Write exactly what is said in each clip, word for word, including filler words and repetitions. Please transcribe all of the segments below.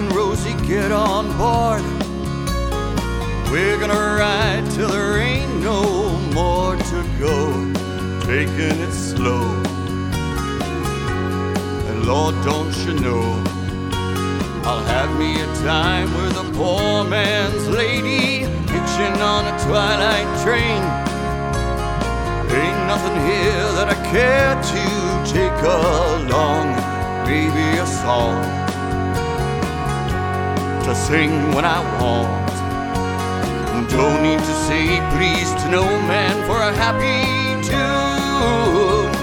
Crackling Rosie, get on board. We're gonna ride till there ain't no more to go, taking it slow. And Lord, don't you know, I'll have me a time with a poor man's lady, hitching on a twilight train. Ain't nothing here that I care to take along, maybe a song to sing when I want. Don't need to say please to no man for a happy tune.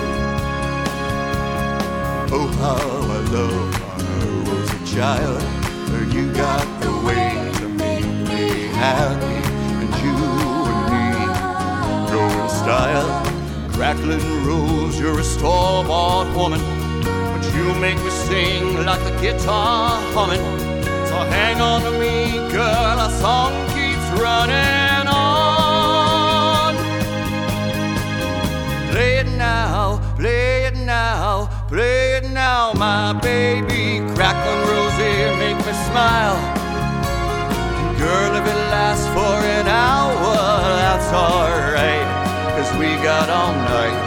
Oh, how I love my Rosie child, you got the way to make me happy, and you and me go in style. Crackling Rose, you're a store-bought woman, but you make me sing like a guitar humming. So hang on to me, girl, our song keeps running on. Play it now, play it now, play it now, my baby. Crackling Rosie, make me smile. Girl, if it lasts for an hour, that's alright, 'cause we got all night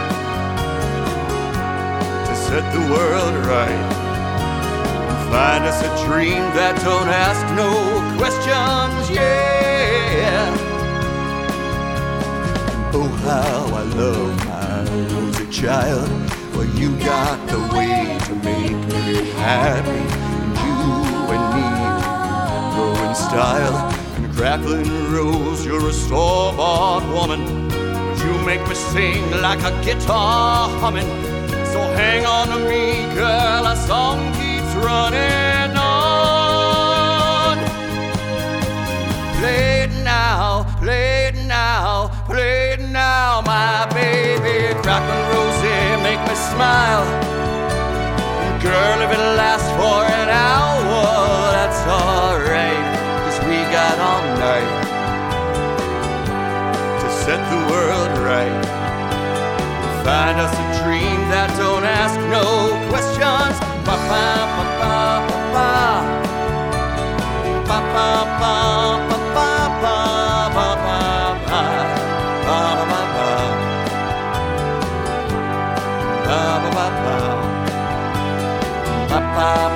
to set the world right. Find us a dream that don't ask no questions, yeah. Oh, how I love my Rosie child. Well, you got the way to make me happy, and you and me go in style. And Crackling Rose, you're a store-bought woman, but you make me sing like a guitar humming. So hang on to me, girl, our song keeps running on. Play it now, play it now, play it now, my baby. Crackling Rosie, make me smile. Girl, if it lasts for an hour, that's alright, 'cause we got all night to set the world right. Find us a dream that don't ask no questions. Ba ba ba ba ba ba ba ba ba ba ba ba ba ba ba ba ba ba ba ba.